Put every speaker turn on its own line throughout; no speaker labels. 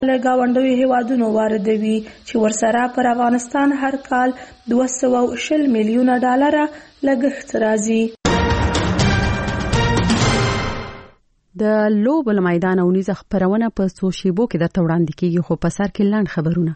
له ګاونډیو هیوادونو واردوي چې ورسره پر افغانستان هر کال 220 میلیونه ډالر لګښت راځي.
د لوبو له میدان اونیزه خبرونه په څو شیبو کې درته وړاندې کیږي، خو په سر کې لنډ خبرونه.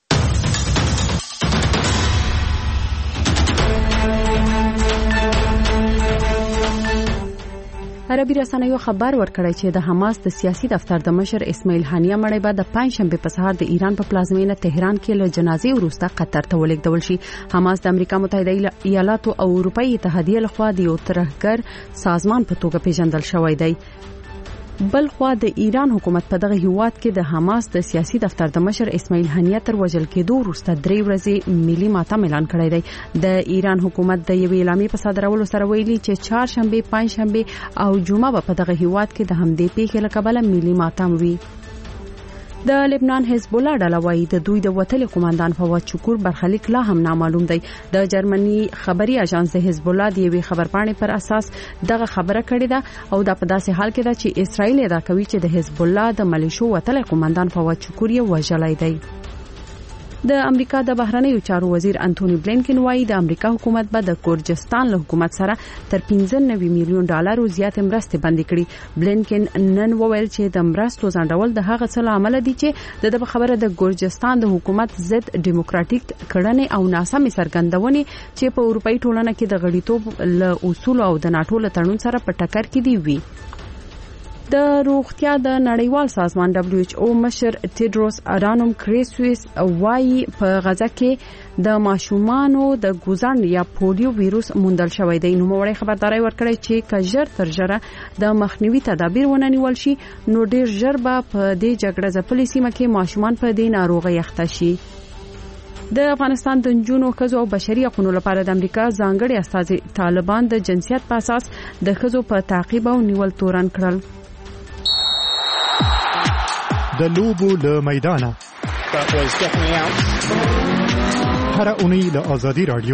عربي رسنیو خبر ورکړی چې د حماس د سیاسي دفتر د مشر اسماعیل هانیه مړی به د پنځشنبه په سهار د ایران په پلازمینه تهران کې له جنازې وروسته قطر ته ولېږدول شي. حماس د امریکا متحده ایالاتو او اروپאי اتحادیه لخوا د یو ترهګر سازمان په توګه پیژندل شوی دی. بل خوا د ایران حکومت په دغه هیواد کې د حماس د سیاسي دفتر د مشر اسماعیل هانیه تر وژل کېدو وروسته 3 ورځې ملي ماتم اعلان کړی دی. د ایران حکومت د یوې اعلامیې په صادرولو سره ویلي چې چهارشنبه، پنځشنبه او جمعه په دغه هیواد کې د همدې پیښې له کبله ملي ماتم وي. د لبنان حزب الله ډله وايي د دوی د وتلي قوماندان فواد شکور برخلیک لا هم نامعلوم دی. د جرمني خبري اژانس د حزب الله د یوې خبرپاڼې پر اساس دغه خبره کړې ده او دا په داسې حال کې ده چې اسرائیل ادعا کوي چې د حزب الله د ملیشو وتلي قوماندان فواد شکور یې وژلی دی. د امریکا د بهرنیو چارو وزیر انټونی بلینکن وايي د امریکا حکومت به د ګورجستان له حکومت سره تر 95 میلیون ډالر زیات مرستې بندي کړي. بلینکن نن وویل چې د مرستو ځنډول د هغه څه عمل دي چې د خبره د ګورجستان د حکومت ضد ډیموکراټیک کړنې او ناسمې څرګندونې چې په اروپאי ټولنه کې د غړیتوب له اصول او د ناتو له تړون سره په ټکر کې دی وی. د روغتیا د نړیوال سازمان WHO مشر تیدروس ادانوم کریسوس وايي په غزه کې د ماشومانو د ګوزن یا پولیو ویروس موندل شوی دی. نو موړی خبرداري ورکړی چې کژر تر ژره د مخنیوي تدابیر وننیول شي نو ډیر ژر به په دې جګړه ځپلې سیمه کې ماشومان په دې ناروغي اخته شي. د افغانستان د نجونو ښځو او بشري حقوقو لپاره د امریکا ځانګړي استازي طالبان د جنسیت په اساس د ښځو په تعقیب او نیول تورن کړل.
د لوبو له میدانه هر اونۍ له آزادي رادیو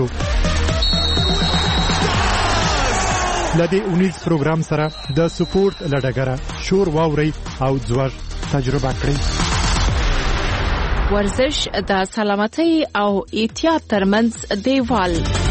لدې اونیز پروګرام سره د سپورت لډګره شور واوري او ځوړ تجربه کړئ.
ورزش د سلامتۍ او احتیاط ترمنځ دیوال.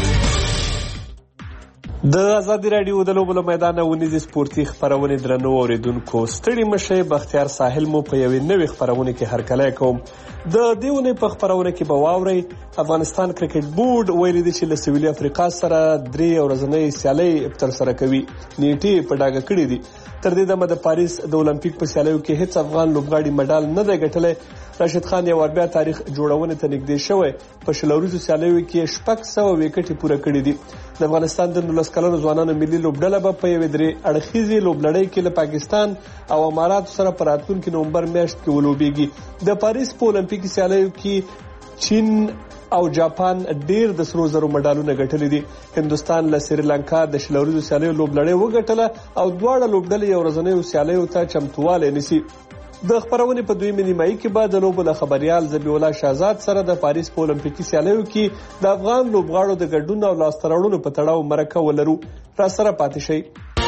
د آزادي رادیو د لوبو له میدانه ونیزي سپورتي خبرونه درنو اوریدونکو ستړي مشه بختیار ساحل مو په یوې نوې خبرونه کې هرکلی کوم. د دیونه په خبرونه کې به واوري افغانستان کرکټ بورډ ویلي دی چې له سویلي افریقا سره 3 ورځنۍ سیالي تر سره کوي. نیټه په ډاګه کړې دي. تر دې دمه د پاریس د اولمپیک په سیالیو کې هیڅ افغان لوبغاړي مډال نه دی ګټلی. راشد خان یو ور بیا تاریخ جوړونه ته نږدې شوی. په شلوريزو سیالیو کې 600 وکټې پوره کړې دي. د افغانستان د 19 کلنو ځوانانو ملي لوبډله په یوې 3 اړخیزې لوبلړۍ کې له پاکستان او امارات سره په راتلونکي نومبر میاشت کې ولوبېږي. د پاریس په اولمپیک سیالیو کې چین او جاپان ډیر د سرو زرو مډالونه ګټلي دي. هندستان له سریلانکا د شلوريزو سیالیو لوبلړۍ وګټله او دواړه لوبډلې یو ورځنۍ سیالیو ته چمتواله نسی. د خبرونه په دوی مليمای کې بعد د لوبو له خبريال ذبیح الله شهزاد سره د پاریس په اولمپیکي سیالیو کې د افغان لوبغاړو د ګډون او لاستراوړلو په تړاو مرکه ولرو. را سره پاتې شي.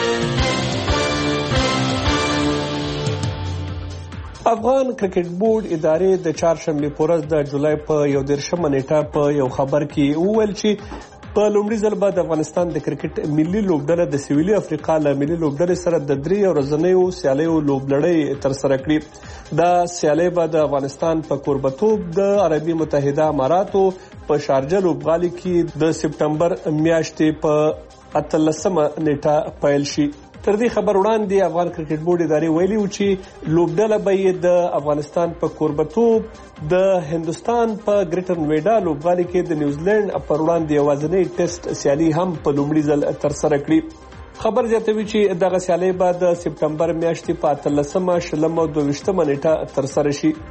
افغان کرکټ بورډ ادارې د چهارشنبه په ورځ د جولای په 11 نیټه په یو خبر کې وویل چې په لومړي ځل به د افغانستان د کرکټ ملي لوبډله د سویلي افریقا له ملي لوبډلې سره د 3 ورځنیو سیالیو لوبلړۍ تر سره کړي. دا سیالي به د افغانستان په کوربتوب د عربي متحده اماراتو په شارجه لوبغالي کې د سپټمبر میاشتې په 18 نیټه پیل شي. تر دې خبر وړاندې افغان کرکټ بورډ ادارې ویلي و چې لوبډله به د افغانستان په کوربتوب د هندستان په ګریټر نویډا لوبغالي کې د نیوزیلند پر وړاندې یوازینی ټیسټ سیالي هم په لومړي ځل تر سره کړي. خبر زیاتوي چې دغه سیالي به د سپټمبر میاشتې په 18 شلم او 22 نیټه تر سره شي.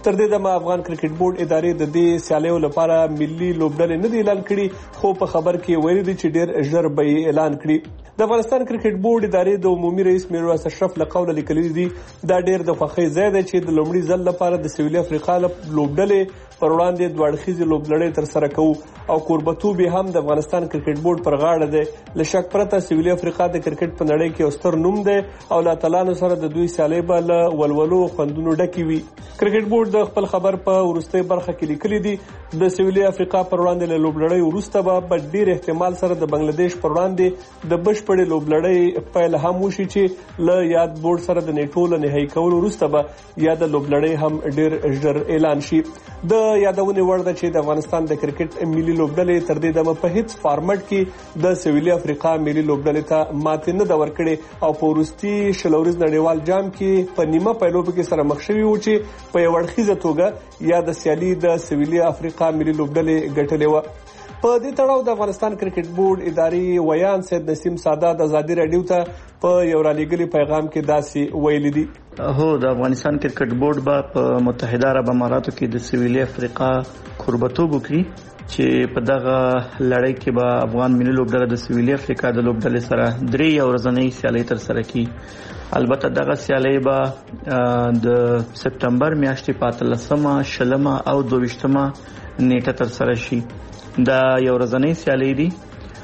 تر دې دمه افغان کرکټ بورډ ادارې د دې سیالیو لپاره ملي لوبډلې نه دی اعلان کړي، خو په خبر کې ویلي دي چې ډېر ژر به یې اعلان کړي. د افغانستان کرکټ بورډ ادارې د عمومي رئیس میرویس اشرف له قوله لیکلي دي دا ډېر د خوښۍ ځای دی چې د لومړي ځل لپاره د سویلي افریقا لوبډلې پر وړاندې دوه اړخیزې لوبلړۍ ترسره کوو او کوربتوب یې هم د افغانستان کرکټ بورډ پر غاړه دی. له شک پرته سویلي افریقا د کرکټ په نړۍ کې یو ستر نوم دی او له اتلانو سره د دوی سیالۍ به له ولولو خوندونو ډکې وي. کرکټ بورډ د خپل خبر په وروستۍ برخه کې لیکلي دي د سویلي افریقا پر وړاندې له لوبلړۍ وروسته به ډېر احتمال سره د بنگلاديش پر وړاندې د بشپړې لوبلړۍ پیل هم وشي چې له یاد بورډ سره د نیټو له نهایي کولو وروسته به یاد لوبلړۍ هم ډېر ژر اعلان شي. د یادونې وړ ده چې د افغانستان د کرکټ ملي لوبډلې تر دې دمه په هیڅ فارمټ کې د سویلي افریقا ملي لوبډلې ته ماتې نه ده ورکړې او په وروستي شلوريز نړیوال جام کې په نیمه پیلوبه کې سره مخ شوي وو چې په یو اړخیزه توګه یا د سیالي د سویلي افریقا ملي لوبډلې ګټلې وه. په دې تړاو د افغانستان کرکټ بورډ اداري ویان سید نسیم سادات ازادي رادیو ته په یو رالېږلي پیغام کې داسې ویلي دي.
هو د افغانستان کرکټ بورډ به په متحده عرب اماراتو کې د سویلي افریقا کوربتوب وکړي چې په دغه لړۍ کې به افغان ملي لوبډله د سویلي افریقا د لوبډلې سره 3 ورځنۍ سیالۍ ترسره کړي. البته دغه سیالۍ به د سپتمبر میاشتې په 13 شلمه او 22مه نیټه ترسره شي. دا یو ورځنۍ سیالۍ دي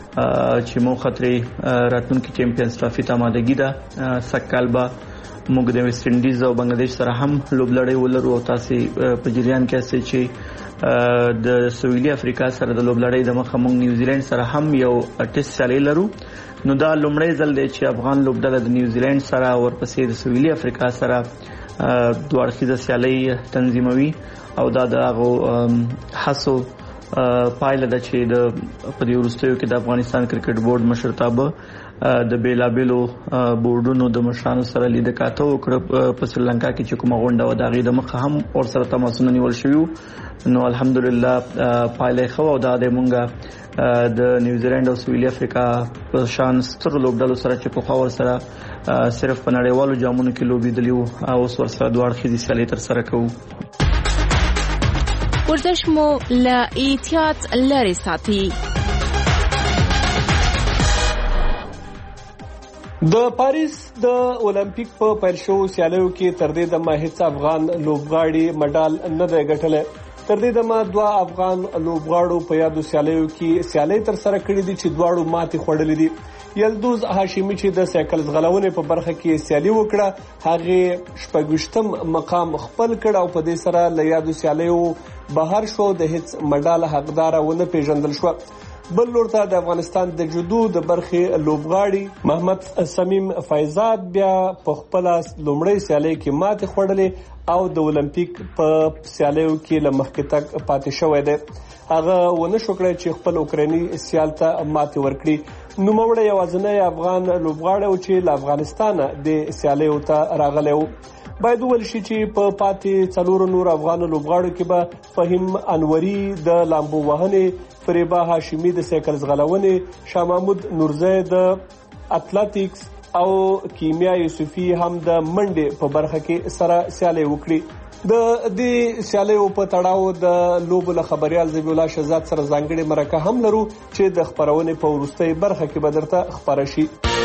چې مو خطرې راتلونکي چیمپیونز ټرافي ته آمادګي ده. سږکال به موږ د ویسټ انډیز او بنگلاديش سره هم لوبلړۍ ولرو او تاسو په جریان کې اسئ چې د سویلي افریقا سره د لوبلړۍ د مخه موږ نیوزیلند سره هم یو ټیسټ سیالۍ لرو. نو دا لومړی ځل دی چې افغان لوبډله د نیوزیلند سره ورپسې د سویلي افریقا سره دوه اړخیزه سیالۍ تنظیموي او دا د هغو هڅو پایله ده چې د په دې وروستیو کې د افغانستان کرکټ بورډ مشرتابه د بیلابیلو بورډونو د مشرانو سره لیدکاته وکړه. په سریلانکا کې چې کومه غونډه و د هغې د مخه هم ورسره تماسونه نیول شوي وو. نو الحمدلله پایله یې ښه وه او دا دی مونږ د نیوزیلند او سویلي افریقا په شان سترو لوبډلو سره چې پخوا ورسره صرف په نړیوالو جامونو کې لوبېدلي وو او اوس ورسره دوه اړخیزې سیالۍ ترسره کوو.
ورزش مو له احتیاط لرې ساتي.
د پاریس د اولمپیک په پیل شوو سیالیو کې تر دې دمه هیڅ افغان لوبغاړي مډال نه دی ګټلی. تر دې دمه 2 افغان لوبغاړو په یادو سیالیو کې سیالۍ ترسره کړې دي چې دواړو ماتې خوړلې دي. یلدوز هاشمي چې د سایکل ځغلونې په برخه کې سیالي وکړه هغه 26م مقام خپل کړ او په دې سره له یادو سیالیو بهر شو، د هیڅ مډال حقدار ونه پیژندل شو. بل لورته د افغانستان د جودو د برخې لوبغاړي محمد سمیم فیضات بیا په خپل لومړی سیالۍ کې ماتې خوړلې او د اولمپیک په سیالیو کې له مخکې تک پاتې شوی دی. هغه ونه شو کړی چې خپل اوکراني سیال ته ماتې ورکړي. نوموړی یوازینی افغان لوبغاړی و چې له افغانستانه د سیالیو ته راغلی و. باید وویل شي چې په پاتې 4 نور افغان لوبغاړو کې به فهیم انوري د لامبو وهنې، فریبا هاشمي د سایکل ځغلونې، شاه محمود نورزی د اتلټیکس او کیمیا یوسفي هم د منډې په برخه کې سره سیالۍ وکړي. د دې سیالیو په تړاو د لوبو له خبريال ذبیح الله شهزاد سره ځانګړي مرکه هم لرو چې د خبرونې په وروستۍ برخه کې به درته خبره شي.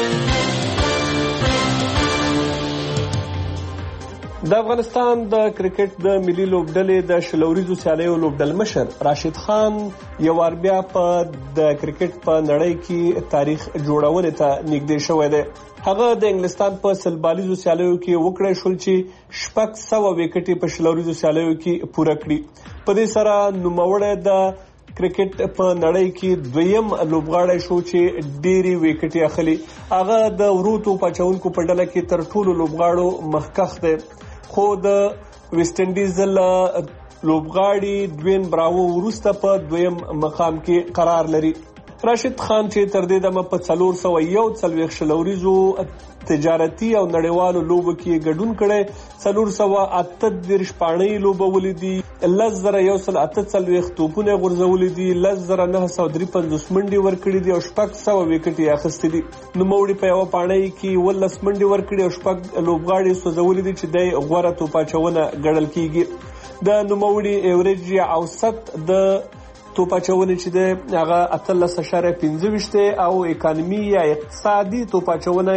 د افغانستان د کرکټ د ملي لوبډلې د شلوریزو سیالیو لوبډل مشر راشد خان یو وار بیا په د کرکټ په نړۍ کې تاریخ جوړونې ته نږدې شوی دی. هغه د انګلستان په سلبالیزو سیالیو کې وکړی شول چې 600 وکټې په شلوریزو سیالیو کې پوره کړي. په دې سره نوموړی د کرکټ په نړۍ کې دویم لوبغاړی شو چې ډېری وکټې اخلي. هغه د وروتو پچونکو په ډله کې تر ټولو لوبغاړو مخکښ دی، خو د ویسټ انډیز لوبغاړي ډوین براوو وروسته په دویم مقام کې قرار لري. راشد خان چې تر دې دمه په 441 شلوریزو تجارتي او نړیوالو لوبو کې ګډون کړي، 438 پاڼې لوبولې دي، 10148 توپونه غورځولې دي، 10953 منډې ورکړې دي او 600 وکټې اخیستې دي. نوموړي په یو پاڼې کې 19 منډې ورکړې او 6 لوبغاړي سوځولې دي چې د غوړه توپاچونه ګڼل کیږي. د نوموړي ایوریج یا اوسط د توپاچونه چې د هغه 13.15 او اکانومي یا اقتصادي توپاچونه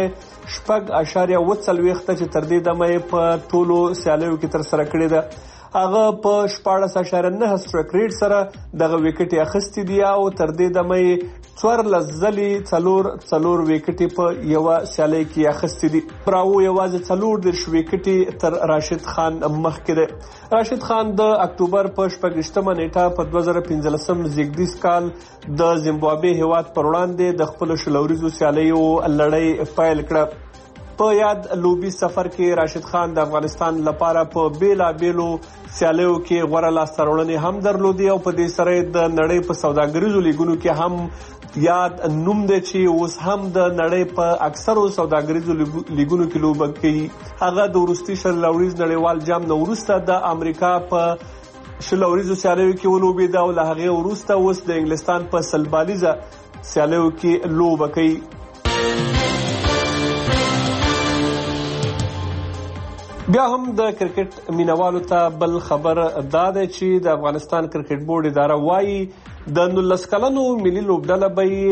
4.40 چې تر دې دمه په ټولو سیالیو کې تر سره کړې ده. هغه په 14.9 سټرایک ریټ سره دغه وکټي اخیستې دي او تر دې دمه 14 ځلې 4 وکټي په یو سیالي کې اخیستې دي. براو یوازې 14 وکټي تر راشد خان مخکې ده. راشد خان د اکتوبر په 28 نیټه په 2015 زیږدیز کال د زیمبابوې هیواد پر وړاندې د خپل شلوریزو سیالیو لړۍ پیل کړه. په یاد لوبي سفر کې راشد خان د افغانستان لپاره په بیلابیلو سیالیو کې غوړه لاسته راوړنې هم درلودي او په دې سره د نړۍ په سوداګریزو لیګونو کې هم یاد نوم دی چې اوس هم د نړۍ په اکثرو سوداګریزو لیګونو کې لوبه کوي. هغه د وروستي شلوریز نړیوال جام نه وروسته د امریکا په شلوریزو سیالیو کې ولوبېده او له هغې وروسته اوس د انګلستان په سلبالیزه سیالیو کې لوبه کوي. بیا هم د کرکټ مینوالو ته بل خبر دا دی چې د افغانستان کرکټ بورډ اداره وایي د 19 کلنو ملي لوبډله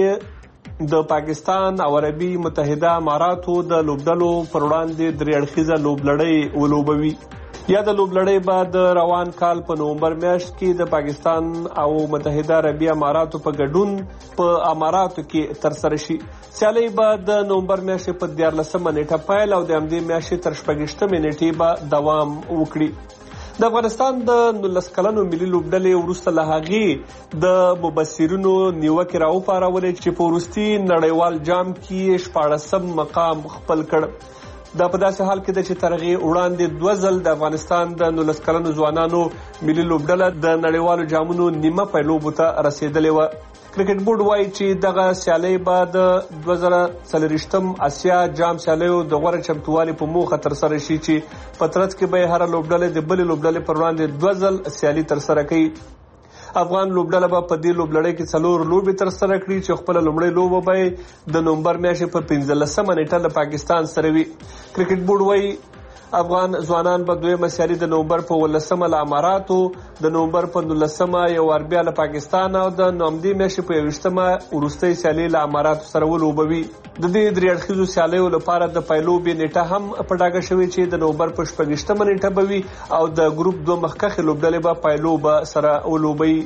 به د پاکستان او عربي متحده اماراتو د لوبډلو پر وړاندې درې اړخیزه لوبلړۍ ولوبوي. یا د لوبلړۍ به د روان کال په نومبر میاشت کې د پاکستان او متحده عربي اماراتو په ګډون په اماراتو کې ترسره شي. سیالي به د نومبر میاشتې په 14 نیټه پیل او د همدې میاشتې تر 28 نیټې به دوام وکړي. د افغانستان د 19 کلنو ملي لوبډلې وروسته له هغې د مبصرینو نیوکې راوپارولې چې په وروستي نړیوال جام کې 14 مقام خپل کړ. دا په داسې حال کې ده چې تر هغې وړاندې 2 ځل د افغانستان د 19 کلنو ځوانانو ملي لوبډله د نړیوالو جامونو نیمه پایلوبو ته رسېدلې وه. کرکټ بورډ وایي چې دغه سیالۍ به د 2024 اسیا جام سیالیو د غوره چمتووالي په موخه ترسره شي چې په ترڅ کې به هره لوبډله د بلې لوبډلې پر وړاندې 2 ځل سیالي ترسره کوي. افغان لوبډله به په دې لوبلړۍ کې 4 لوبې ترسره کړي چې خپل لومړی لوبه به د نومبر میاشتې په 15 نیټه له پاکستان سره وي. کرکټ بورډ وایي افغان ځوانان به دویمه سیالي د نومبر په 19 له اماراتو، د نومبر په 19 یو وار بیا له پاکستان او د همدې میاشتې په 21 وروستۍ سیالي له اماراتو سره ولوبوي. د دې درې اړخیزو سیالیو لپاره د پایلوبې نیټه هم په ډاګه شوې چې د نومبر په 28 نیټه به وي او د ګروپ 2 مخکښې لوبډلې به پایلوبه سره ولوبوي.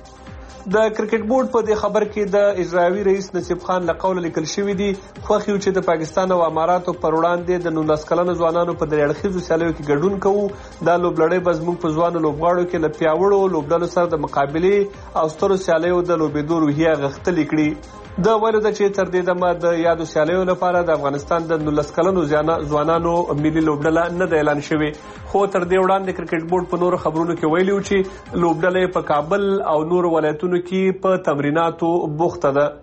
د کرکټ بورډ په دې خبر کې د اجرایوي رئیس نصیب خان له قوله لیکل شوی دی خوښ یو چې د پاکستان او اماراتو پر وړاندې د 19 کلنو ځوانانو په درې اړخیزو سیالیو کې ګډون کوو. دا لوبلړۍ به زموږ په ځوانو لوبغاړو کې له پیاوړو لوبډلو سره د مقابلې او سترو سیالیو د لوبېدو روحیه غښتلې کړي. د ویلو ده چې تر دې دمه د یادو سیالیو لپاره د افغانستان د 19 کلنو ځوانانو ملي لوبډله نه ده اعلان شوې، خو تر دې وړاندې کرکټ بورډ په نورو خبرونو کې ویلي و چې لوبډله په کابل او نورو ولایتونو کې په تمریناتو بوخته ده.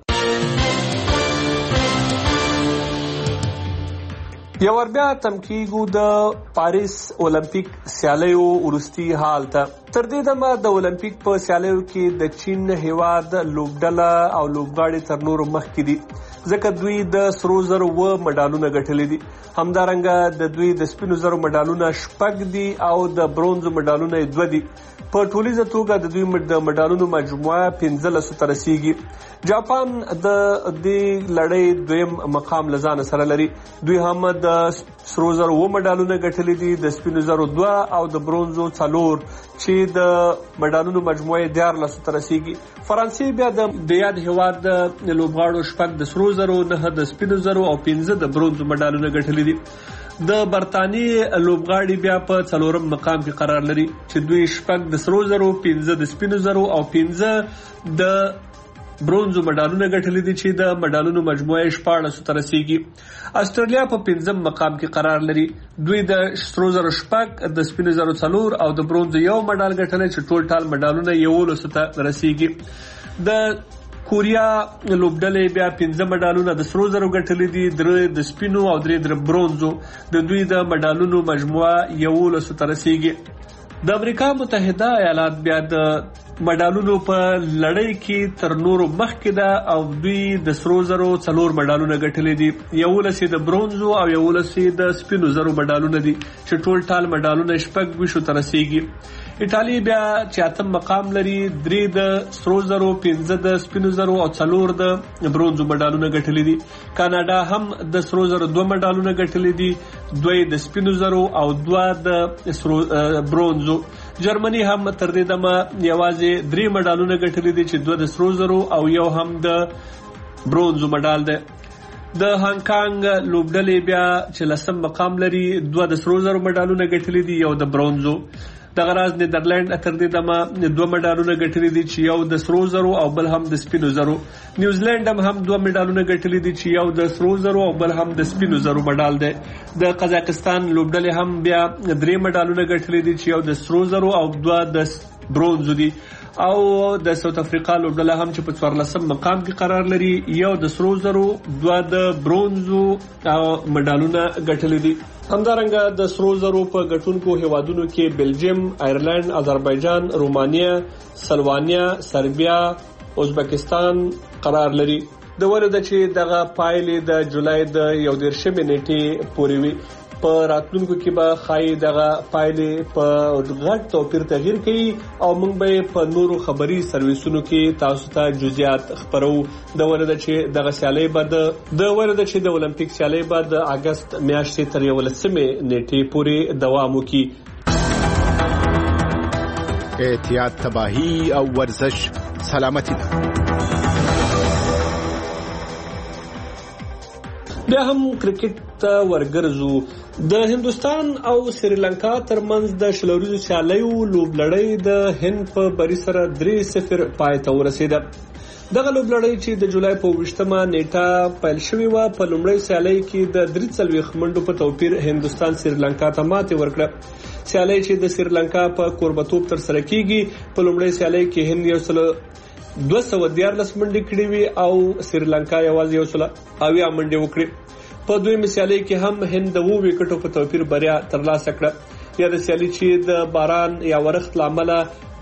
یو ور بیا تم کیږو د پاریس اولمپیک سیالیو وروستي حال ته. تر دې دمه د اولمپیک په سیالیو کې د چین هیواد لوبډله او لوبغاړي تر نورو مخکې دي ځکه دوی د سرو زرو مډالونه ګټلي دي. همدارنګه د دوی د سپینو زرو مډالونه 6 دي او د برونز مډالونه 2 دي. په ټولیزه توګه د دوی د مډالونو مجموعه 15 ته رسیږي. جاپان د دې لړۍ دویم مقام لزان سره لري. دوی هم د سرو زرو مډالونه ګټلي دي، د سپینو زرو 2 او د برونزو 4 چې د مډالونو مجموعه 14 ته رسیږي. فرانسې بیا د یاد هیواد د لوبغاړو 6 د سرو زرو، 9 د سپینو زرو او 15 د برونزو مډالونه ګټلي دي. د برتانیې لوبغاړي بیا په 4م مقام کې قرار لري چې دوی 6 د سرو زرو، 15 د سپینو زرو او 15 د برونزو مډالونه ګټلي دي چې د مډالونو مجموعه 14 ته رسیږي. استرالیا په 5م مقام کې قرار لري. دوی د سرو زرو 6 د سپینو زرو 4 او د برونزو 1 مډال ګټلي چې ټول ټال مډالونه 11 ته رسیږي. د کوریا لوبډلې بیا 15 مډالونه د سرو زرو ګټلې دي، 3 د سپینو او 3 د برونزو. د دوی د مډالونو مجموعه 11 ته رسیږي. د امریکا متحده ایالات بیا د مډالونو په لړۍ کې تر نورو مخکې ده او دوی د سرو زرو 4 مډالونه ګټلې دي، 11 د برونزو او 11 د سپینو زرو مډالونه دي چې ټول ټال مډالونه 26 ته رسیږي. ایټالیا بیا 8 مقام لري، 3 د سرو زرو، 15 د سپینو زرو او 4 د برونزو مډالونه ګټلې دي. کاناډا هم د سرو زرو 2 مډالونه ګټلې دي، 2 د سپینو زرو او 2 د برونزو. جرمني هم تر دې دمه یوازې 3 مډالونه ګټلې دي چې 2 د سرو زرو او 1 هم د برونزو مډال ده. د هانګ کانګ لوبډلې بیا چې 10 مقام لري، 2 د سرو زرو مډالونه ګټلې دي، 1 د برونزو. دغه راز نیدرلند تر دې دمه 2 مډالونه ګټلې دي چې 1 د سرو زرو او بل هم د سپینو زرو. نیوزیلند هم 2 مډالونه ګټلې دي چې 1 د سرو زرو او بل هم د سپینو زرو مډال ده. د قزاقستان لوبډلې هم بیا 3 مډالونه ګټلې دي چې 1 د سرو زرو او 2 د برونزو دي. او د ساوث افریقا لوبډله هم چې په 14 مقام کې قرار لري، 1 د سرو زرو، 2 د برونزو او مډالونه ګټلې دي. همدارنګه د سرو زرو په ګټونکو هیوادونو کې بلجیم، آیرلند، آذربایجان، رومانیا، سلوانیا، سربیا، ازبکستان قرار لري. د ولود چې دغه پایلې د جولای د 11 نیټې پورې وي. په راتلونکو کې به خای دغه پایلې په غټ توپیر تغییر کوي او موږ به په نورو خبري سرویسونو کې تاسو ته جزئیات خبرو. د ولود چې دغه سیالي بعد د ولود چې د اولمپیک سیالي بعد د اگست میاشتې تر 11 نیټې پورې دوام وکړي.
احتیاط، تباہی او ورزش سلامتی ده.
بیا هم کرکټ ته ورګرځو. د هندستان او سریلانکا ترمنځ د شلوریزو سیالیو لوبلړۍ د هند په بری سره 3-0 پای ته ورسیده. دغه لوبلړۍ چې د جولای په 20مه نیټه پیل شوې و، په لومړۍ سیالۍ کې د 43 منډو په توپیر هندستان سریلانکا ته ماتې ورکړه. سیالۍ چې د سریلانکا په کوربتوب تر سره کیږي، په لومړۍ سیالۍ کې هند 214 منډې کړې وي او سریلانکا یوازې 100 منډې وکړې. په دویمه سیالۍ کې هم هند د 2 وکټو په توپیر بریا ترلاسه کړه. یا د سیالۍ چې د باران یا ورښت لامل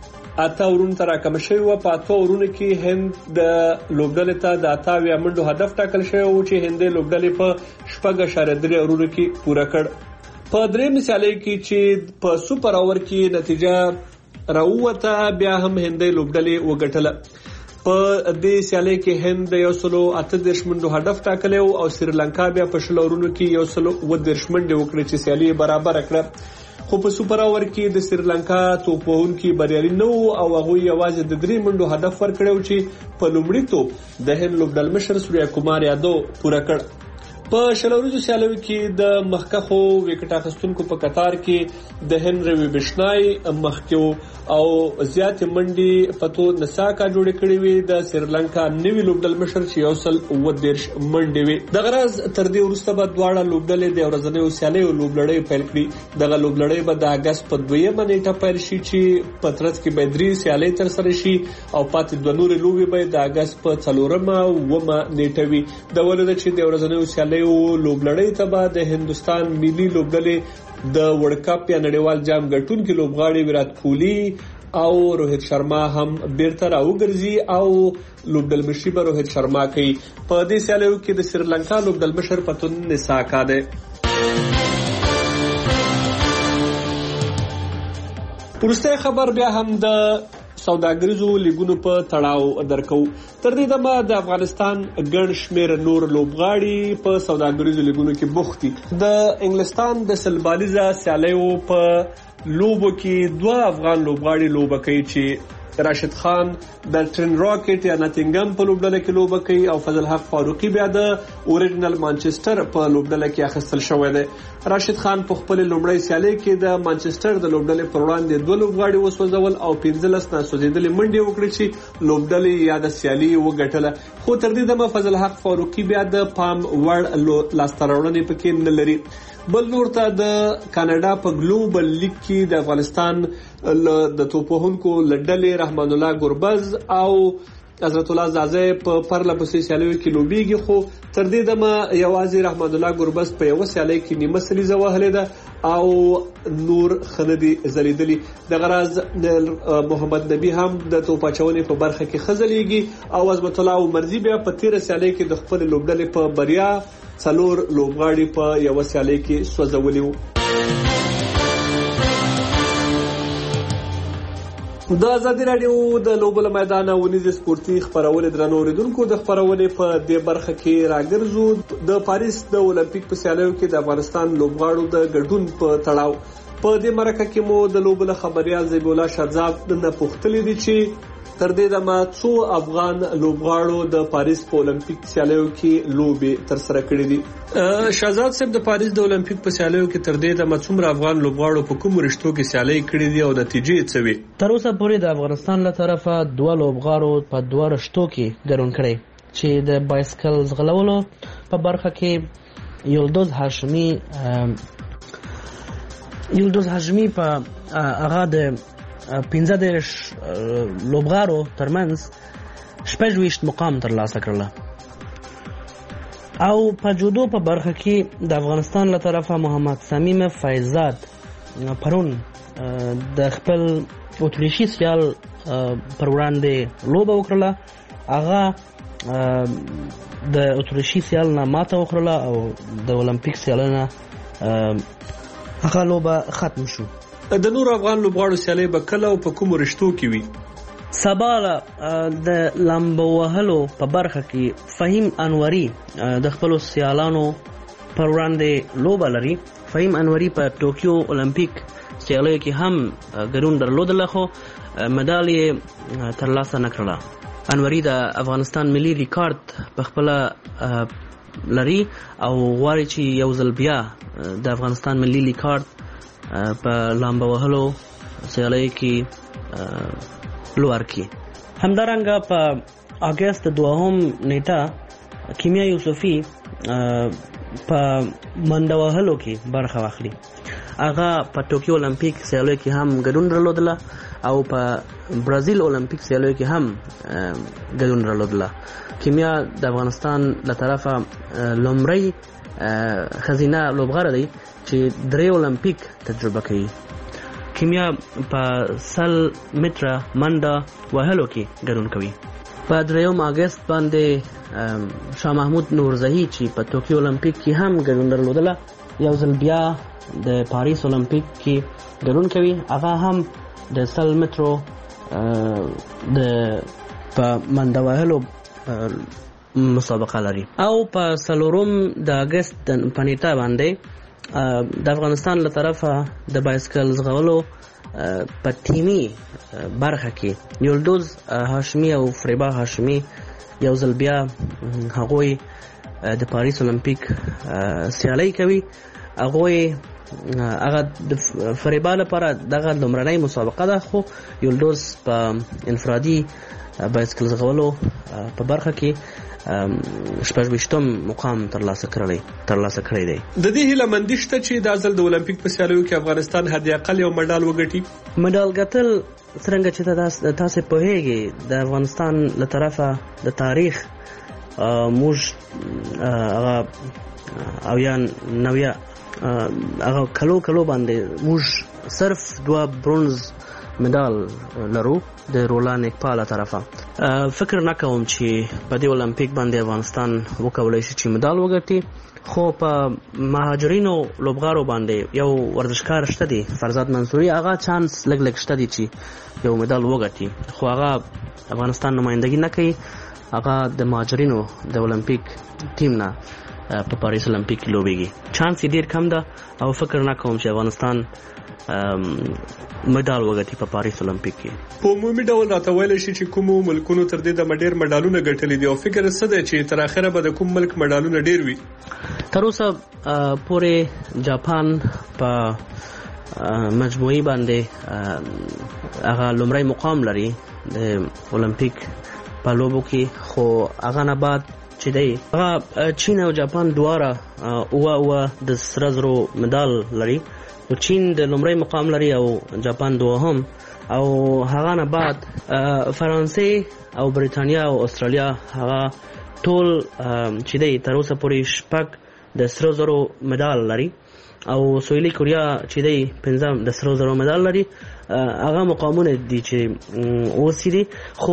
8 اورونو ته راکم شوی و، په 8 اورونو کې هند د لوبډلې ته د 8 منډو هدف ټاکل شوی و چې هند لوبډلې په 4.3 اورونو کې پوره کړ. په درېمه سیالۍ کې چې په سوپر اوور کې نتیجه راووته، بیا هم هند لوبډلې وګټله. په دې سیالۍ کې هند 138 منډو هدف ټاکلی او سریلانکا بیا په 100 اورونو کې 130 منډې وکړې چې سیالي برابر کړه. خو په سوپر اوور کې د سریلانکا توپوونکي بریالي نه وو او هغه یوازې د 3 منډو هدف ورکړو چې په لومړي توپ د هند لوبډل مشر سوریا کومار یادو پوره کړ. په شلوریزو سیالیو کې د مخکخو وکټ اخیستونکو په قطار کې د هنری بشنای مخکیو او زیات منډي پتو نساکا جوړ کړی وي. د سریلانکا نوی لوبډل مشر چې یوصل 30 منډي وي. د غرض تر دې وروسته به دواړه لوبډلې د ورځنیو سیالیو لوبډلې پیل کړي. دغه لوبډلې به د اگست په 2مه نیټه پیل شي چې په ترڅ کې به 3 سیالۍ تر سره شي او پاتې 2 نور لوبې به د اگست په 4مه او 9مه نیټه وي. د ولود چې د ورځنیو سیالیو لوبلړۍ ته به د هندستان ملي لوبډلې د ورلد کپ یا نړیوال جام ګټونکي لوبغاړي ویرات کوهلی او روهیت شرما هم بیرته راوګرځي او لوبډل مشري به روهیت شرما کوي. په دې سیالیو کې د سریلانکا لوبډل مشر پتون نساکا ده. ورسته خبر بیا هم د سوداګریزو لیګونو په تړاو درکو. تر دې دمه د افغانستان ګڼ شمېر نور لوبغاړي په سوداګریزو لیګونو کې بوخت دي. د انګلستان د سلبالیزه سیالیو په لوبو کې 2 افغان لوبغاړي لوبه کوي چې راشد خان د ټرین راکټ یا ناتینګم په لوبډله کې لوبه کوي او فضل حق فاروقي بیا د اوریجنل مانچستر په لوبډله کې اخیستل شوی دی. راشد خان په خپل لومړی سیالي کې د مانچستر د لوبډلې پر وړاندې 2 لوبغاړي وسوځول او 15 ناسوځېدلې منډې وکړې چې لوبډلې یا د سیالي وګټله. خو تر دې دمه فضل حق فاروقي بیا د پام وړ لاسته راوړنې پکې نه لري. بل نور ته د کاناډا په ګلوبل لیګ کې د افغانستان د توپوهونکو لډلې رحمان الله ګربز او حضرت الله زازه په پرله پسې سیالیو کې لوبېږي، خو تر دې دمه یوازې رحمت الله ګربز په یو سیالي کې نیمه سلیزه وهلې ده او نور خندي زلیدلی. د غراز محمد نبی هم د توپاچونې په برخه کې خزلېږي او عظمت الله عمرزي بیا په 13 سیالي کې د خپل لوبډلې په بریا 4 لوبغاړي په یو سیالي کې سوځولي وو. د ازادي رادیو د لوبو له میدانه ونیزې سپورتي خبرونه درنو اوریدونکو د خبرونه په دې برخه کې راګرځو. د پاریس د اولمپیک په سیالیو کې د افغانستان لوبغاړو د ګډون په تړاو په دې مرکه کې مو د لوبو له خبريال زیب الله شهزاد نه پوښتلې دي چې تر دې دمه څو افغان لوبغاړو د پاریس په اولمپیک سیالیو کې لوبي تر سره کړې دي. شهزاد صاحب د پاریس د اولمپیک په سیالیو کې تر دې دمه څومره افغان لوبغاړو په کوم رشتو کې سیالي کړې دي او نتیجې څه وي؟
تر اوسه پورې د افغانستان له طرفه 2 لوبغاړو په 2 رشتو کې ګډون کړي چې د بایسکل ځغلولو په برخه کې یلدوز هاشمی په هغه د 15 لوبغاړو ترمنځ 26 مقام ترلاسه کړل او په جودو په برخه کې د افغانستان له طرفه محمد صمیم فیضزاد پرون د خپل اتریشي سیال پر وړاندې لوبه وکړه. هغه د اتریشي سیال نه ماته وکړه او د اولمپیک سیالونه هغه لوبه ختم شو.
د نور افغان لوبغاړو سیالي به کله او په کوم رشتو کې وي؟
سبا د لامبو وهلو په برخه کې فهیم انوري د خپل سیالانو پر وړاندې لوبه لري. فهیم انوري په ټوکیو اولمپیک سیالیو کې هم ګډون درلودل خو مډال یې ترلاسه نکړه. انوري د افغانستان ملي ریکارډ په خپل لري او غواړي چې یو ځل بیا د افغانستان ملي ریکارډ په لامبو وهلو سیالۍ کې لوړ کړي. همدارنګه په اگست 2 نیټه کیمیا یوسفی په منډه وهلو کې برخه واخلي. هغه په ټوکیو اولمپیک سیالیو کې هم ګډون درلودل او په برازیل اولمپیک سیالیو کې هم ګډون درلودل. کیمیا د افغانستان له طرفه لومړی خزینه لوبغاړه دی چې 3 اولمپیک تجربه کوي. کیمیا په 100 متره منډه وهلو کې ګډون کوي. په 3 اگست باندې شاه محمود نورزهی چې په ټوکیو اولمپیک کې هم ګډون درلودل یو ځل بیا د پاریس اولمپیک کې ګډون کوي. هغه هم د 100 مترو د منډه وهلو مسابقه لري. او په 4 د اگست په نیټه باندې د افغانستان له طرفه د بایسکل ځغلولو په ټیمي برخه کې یلدوز هاشمی او فریبا هاشمی یو ځل بیا هغوی د پاریس اولمپیک سیالي کوي. هغه د فریبا لپاره دغه لومړنۍ مسابقه ده خو یلدوز په انفرادي بایسکل ځغلولو په برخه کې 28 مقام ترلاسه کړی دی.
د دې هیله مندي شته چې د ځل د اولمپیک په سیالیو کې افغانستان حد اقل یو مډال وګټي.
مډال ګټل څنګه چې تاسو په هیګي د افغانستان له طرفه د تاریخ موږ هغه او یا نویا هغه کلو باندې موږ صرف 2 برونز مډال لرو د رولان اقبال طرفه. فکر نکوم چې په دې اولمپیک باندې افغانستان وکولای شي چې مډال وګټي خو په مهاجرینو لوبغاړو باندې یو ورزشکار شته دی فرزاد منصوري. هغه چانس لګ شته دی چې یو مډال وګټي خو هغه افغانستان نمائندګي نه کوي. هغه د مهاجرینو د اولمپیک ټیم نه په پاریس اولمپیک کې لوبېږي. چانس یې ډیر کم ده او فکر نکوم چې افغانستان مډال وګټي په پاریس اولمپیک کې.
په عمومي ډول راته ویل شي چې کوم ملکونو تر دې د ډیر مډالونه ګټلي دي او فکر څه دی چې تر اخره به د کوم ملک مډالونه ډیر وي؟
تر اوسه پورې جاپان په مجموعي باندې هغه لومړی مقام لري د اولمپیک په لوبو کې خو هغه نه بعد چې دی هغه چین او جاپان دواړه د سره زرو مډال لري چین د لومړی مقام لري او جاپان دوهم، او هغه نه بعد فرانسې او بریتانیا او استرالیا هغه ټول چې دی تر اوسه پورې 6 د سرو زرو مډال لري، او سویلي کوریا چې دی 5 د سرو زرو مډال لري. هغه مقامونه دي چې اوس دي، خو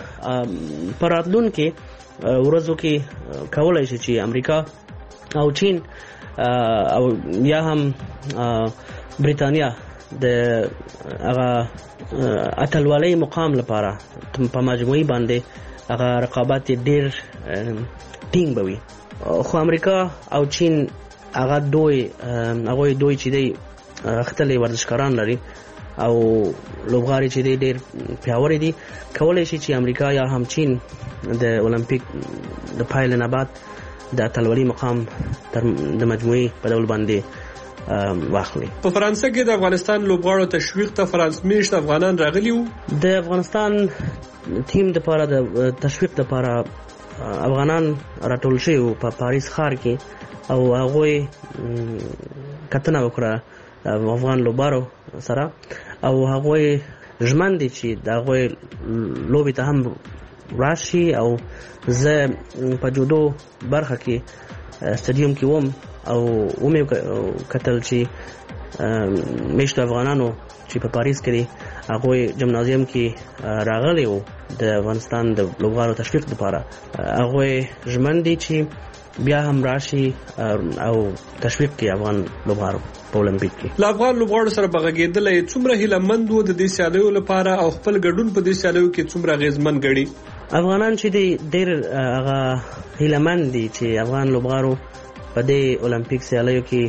په راتلونکي ورځو کې کولای شي چې امریکا او چین او یا هم بریتانیا د هغه اتلولۍ مقام لپاره په مجموعي باندې هغه رقابت ډیر ټینګ بوي. خو امریکا او چین هغه دوی چې دی اختلې ورزشکاران لري او لوبغاړي چې ډېر پیاوړي دي، کولای شي چې امریکا یا هم چین د اولمپیک د پایلې نه بعد د اتلولۍ مقام د مجموعي په ډول باندې واخلي.
په فرانسه کې د افغانستان لوبغاړو تشویق ته فرانس میشت افغانان راغلي وو.
د افغانستان ټیم لپاره د تشویق لپاره افغانان راټول شوي وو په پاریس ښار کې، او هغوی کتنه وکړه افغان لوبغاړو سره، او هغوی ژمن دي چې د هغوی لوبې ته هم راشي. او زه په جودو برخه کې سټیډیم کې وم او ومې کتل چې میشتو افغانانو چې په پاریس کې دي هغوی جمنازیم کې راغلي وو د افغانستان د لوبغاړو تشویق لپاره. هغوی ژمن دي چې بیا هم راشي او تشویق کوي افغان لوبغاړو په اولمپیک کې.
له افغان لوبغاړو سره بغږېدلی څومره هیلهمند وو د دې سیالیو لپاره او خپل ګډون په دې سیالیو کې څومره اغېزمن ګڼي؟
افغانان چې دی ډېر هغه هیلهمند دي چې افغان لوبغاړو په دې اولمپیک سیالیو کې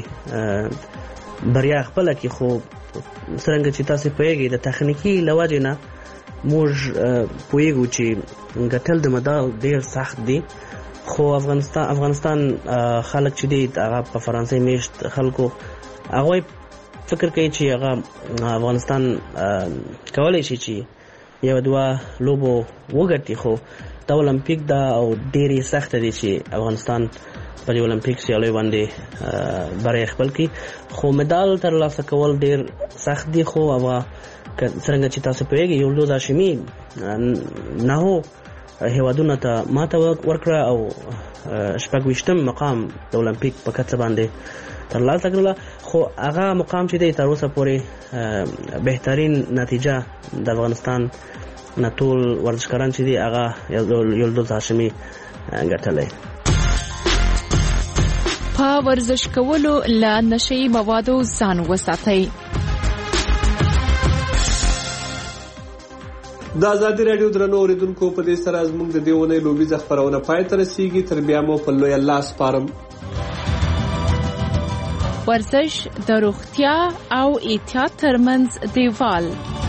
بریا خپله کړي. خو څرنګه چې تاسو پوهېږئ د تخنیکي له وجې نه موږ پوهېږو چې ګټل د مډال ډېر سخت دي. خو افغانستان خلک چې دي هغه په فرانسې میشت خلکو هغوی فکر کوي چې هغه افغانستان کولی شي چې یو دوه لوبو وګټي، خو دا اولمپیک ده او ډېرې سخته دي چې افغانستان په دې اولمپیک سیالیو باندې بریا خپل کړي. خو مډال ترلاسه کول ډېر سخت دي. خو څرنګه چې تاسو پوهېږئ یولدوز هاشمي 9 هیوادونو ته ماته ورکړه او 26 مقام د اولمپیک په کچه باندې ترلاسه کړله. خو هغه مقام چې دی تر اوسه پورې بهترین نتیجه د افغانستان نه ټول ورزشکاران چې دی هغه یولدوز هاشمي ګټلی.
په ورزش کولو له نشه‌یي موادو ځان وساتئ.
د ازادي راډیو درنو اوریدونکو په دې سره زموږ د دې ونې لوبیزه خبرونه پای ته رسیږي. تر بیا مو په لوی الله سپارم.
ورزش د روغتیا او احتیاط ترمنځ دیوال.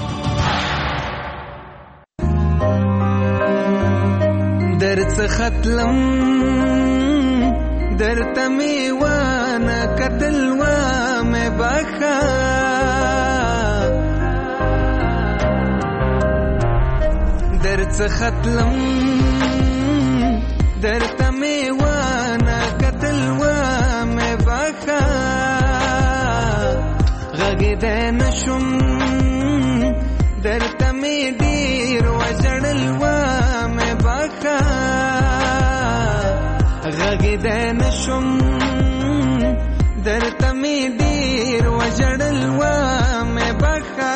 درڅ ختلم درته می وانه کتل و مې بخا درڅ ختلم درته می وانه کتل و مې بخا غږیدې نشم درته می ډیر وژړل و مې بخا غږیدې نشم درته می ډیر وژړل و مې بخا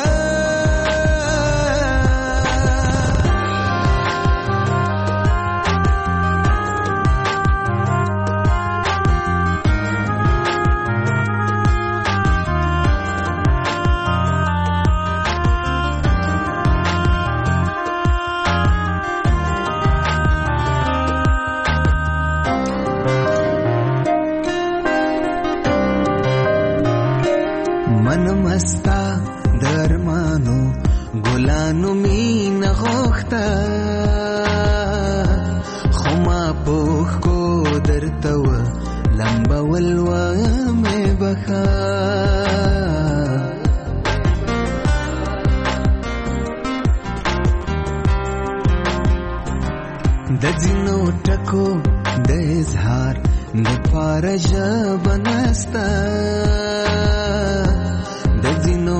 مستا درمانو ګلانو مين غوخته خما پوخ کو درته و لمبول و مې بخا د ځینو ټکو د اظهار د پاره ژبه نسته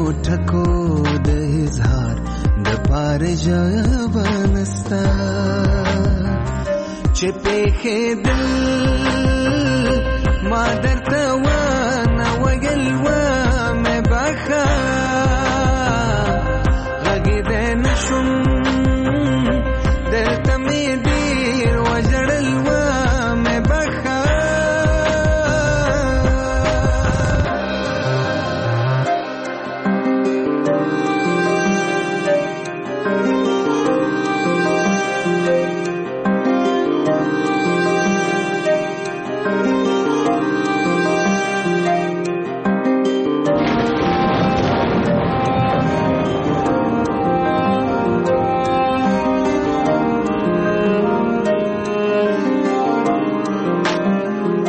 ټکو د اظهار د پار ژبنستا چې پېښې دل ما درته ونه ویل ومې بخه غږېدی نشم درته مې ډېر وژړل ومې بخه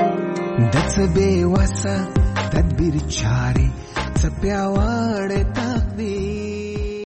بے وسه تدبیر چاري څه پیاوړې تا